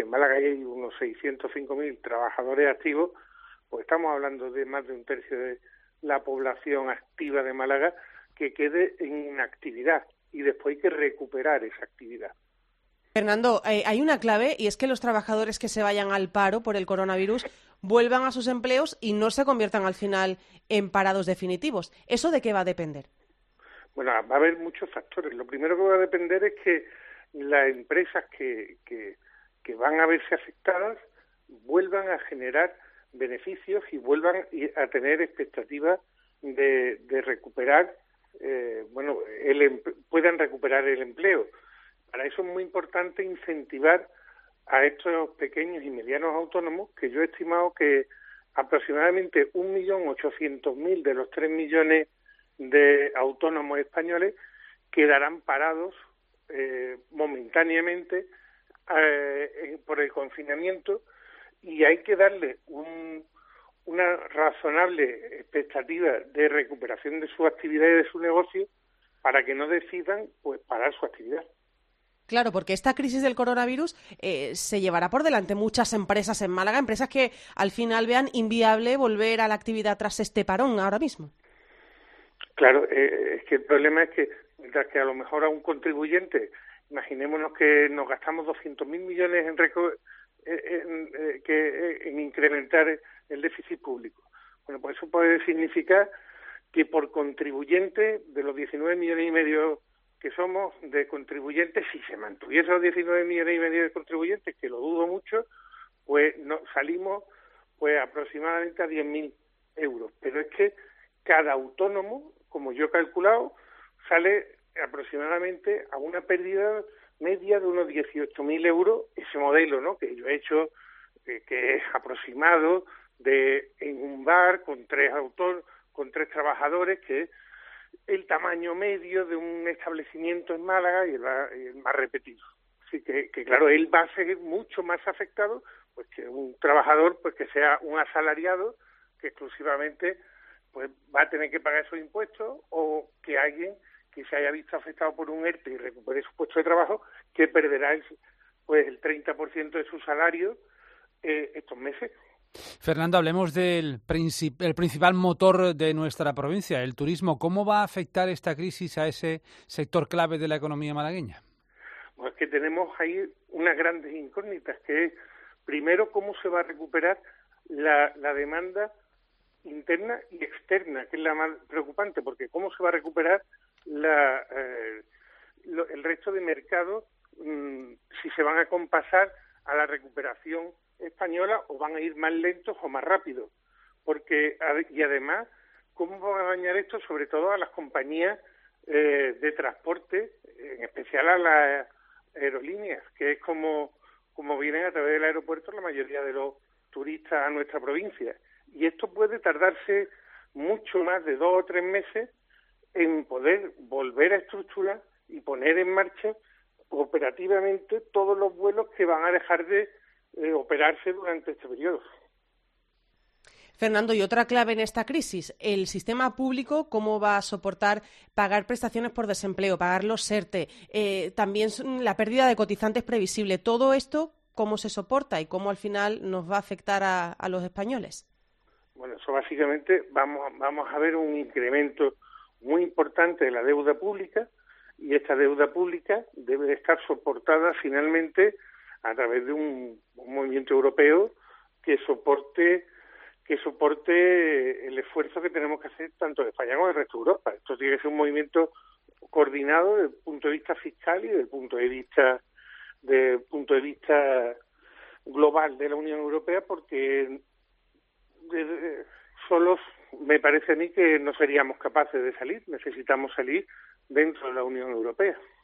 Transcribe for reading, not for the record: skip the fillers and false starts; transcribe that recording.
en Málaga hay unos 605.000 trabajadores activos, pues estamos hablando de más de un tercio de la población activa de Málaga que quede en inactividad y después hay que recuperar esa actividad. Fernando, hay una clave y es que los trabajadores que se vayan al paro por el coronavirus vuelvan a sus empleos y no se conviertan al final en parados definitivos. ¿Eso de qué va a depender? Bueno, va a haber muchos factores. Lo primero que va a depender es que las empresas que van a verse afectadas vuelvan a generar beneficios y vuelvan a tener expectativas de recuperar, puedan recuperar el empleo. Para eso es muy importante incentivar a estos pequeños y medianos autónomos, que yo he estimado que aproximadamente 1.800.000 de los 3 millones de autónomos españoles quedarán parados momentáneamente por el confinamiento, y hay que darle una razonable expectativa de recuperación de su actividad y de su negocio para que no decidan pues parar su actividad. Claro, porque esta crisis del coronavirus se llevará por delante muchas empresas en Málaga, empresas que al final vean inviable volver a la actividad tras este parón ahora mismo. Claro, es que el problema es que mientras que a lo mejor a un contribuyente, imaginémonos que nos gastamos 200.000 millones en incrementar el déficit público. Bueno, pues eso puede significar que por contribuyente, de los 19 millones y medio que somos de contribuyentes, si se mantuviesen los 19 millones y medio de contribuyentes, que lo dudo mucho, pues salimos pues aproximadamente a 10.000 euros. Pero es que cada autónomo, como yo he calculado, sale aproximadamente a una pérdida media de unos 18.000 euros, ese modelo, ¿no?, que yo he hecho, que es aproximado en un bar con tres trabajadores, que es el tamaño medio de un establecimiento en Málaga y el más repetido. Así que claro, él va a ser mucho más afectado pues que un trabajador pues que sea un asalariado que exclusivamente pues va a tener que pagar esos impuestos, o que alguien que se haya visto afectado por un ERTE y recupere su puesto de trabajo, que perderá el 30% de su salario estos meses. Fernando, hablemos del el principal motor de nuestra provincia, el turismo. ¿Cómo va a afectar esta crisis a ese sector clave de la economía malagueña? Pues que tenemos ahí unas grandes incógnitas, que es, primero, cómo se va a recuperar la demanda interna y externa, que es la más preocupante, porque cómo se va a recuperar el resto de mercados, si se van a compasar a la recuperación española o van a ir más lentos o más rápidos, y además cómo va a dañar esto sobre todo a las compañías de transporte, en especial a las aerolíneas, que es como vienen a través del aeropuerto la mayoría de los turistas a nuestra provincia. Y esto puede tardarse mucho más de 2 o 3 meses en poder volver a estructurar y poner en marcha operativamente todos los vuelos que van a dejar de operarse durante este periodo. Fernando, y otra clave en esta crisis, el sistema público, ¿cómo va a soportar pagar prestaciones por desempleo, pagar los ERTE, también la pérdida de cotizantes previsible? Todo esto, ¿cómo se soporta y cómo al final nos va a afectar a los españoles? Bueno, eso básicamente vamos a ver un incremento muy importante de la deuda pública, y esta deuda pública debe de estar soportada finalmente a través de un movimiento europeo que soporte el esfuerzo que tenemos que hacer tanto en España como en el resto de Europa. Esto tiene que ser un movimiento coordinado desde el punto de vista fiscal y desde el punto de vista global de la Unión Europea, porque solos me parece a mí que no seríamos capaces de salir. Necesitamos salir dentro de la Unión Europea.